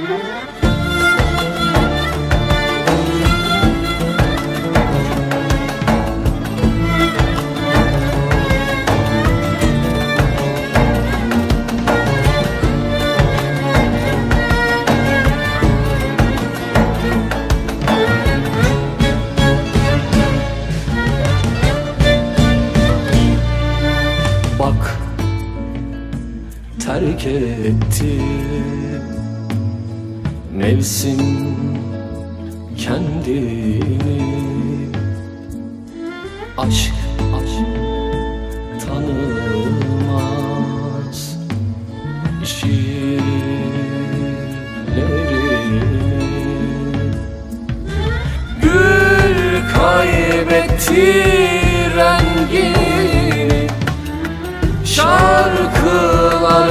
Bak, terk etti mevsim kendini. Aşk tanımaz şiirlerini. Gül kaybetti rengini, şarkılar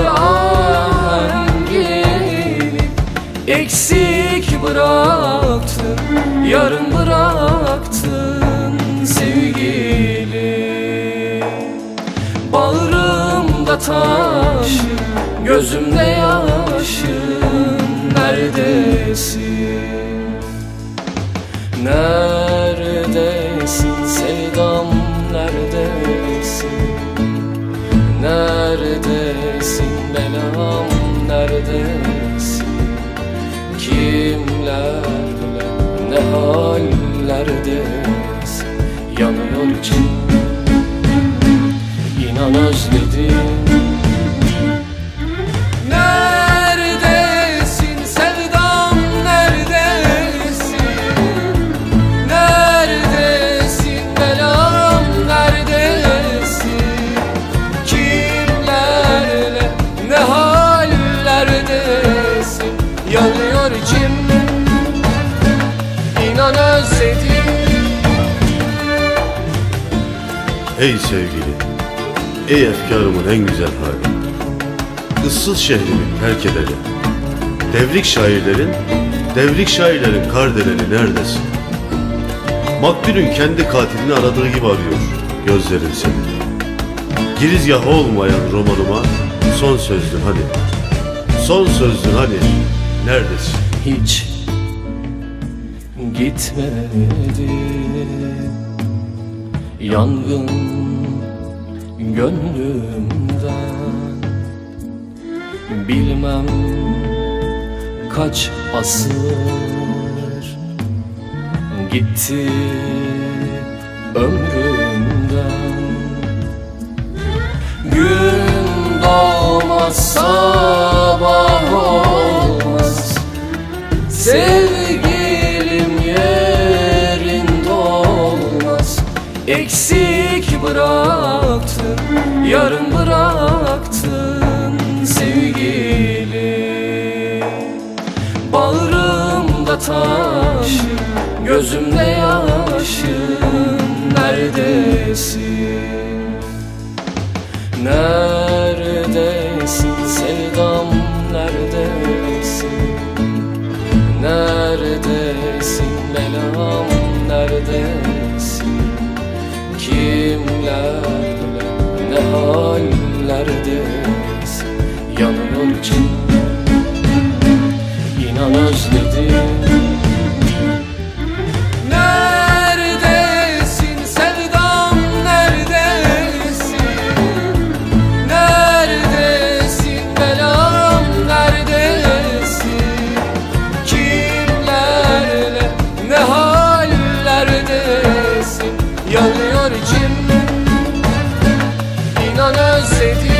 ahengini. Eksik bıraktın, yarın bıraktın sevgili. Bağrımda taşı, gözümde yaşım. Neredesin? Neredesin sevdam, neredesin? Neredesin belam, neredesin? Kimlerle, ne hallerdesin? Yanıyor için, inan özledim. Neredesin sevdam, neredesin? Neredesin belam, neredesin? Kimlerle, ne hallerdesin? Yanıyor içim, inan özledim. Ey sevgili, ey efkarımın en güzel hali, ıssız şehrimi terk edeli, devrik şairlerin kardeleni neredesin? Maktulün kendi katilini aradığı gibi arıyor gözlerin seni. Girizgahı olmayan romanıma son sözdün hani, son sözdün hani, neredesin? Hiç gitmedi yangın gönlümden. Bilmem kaç asır gitti ömrümden. Gün doğmaz, sabah olmaz, sevgilim yerinde olmaz. Eksik bıraktın, yarın bıraktın sevgili. Bağrımda taşı, gözümde yaşım. Neredesin? Neredesin sevdam, neredesin? Neredesin belam, neredesin? Kimlerle, ne hallerdesin? Yanıyor için, inan özledim. Neredesin sevdam, neredesin? Neredesin belam, neredesin? Kimlerle, ne hallerdesin? Yanıyor içim, inan özledim.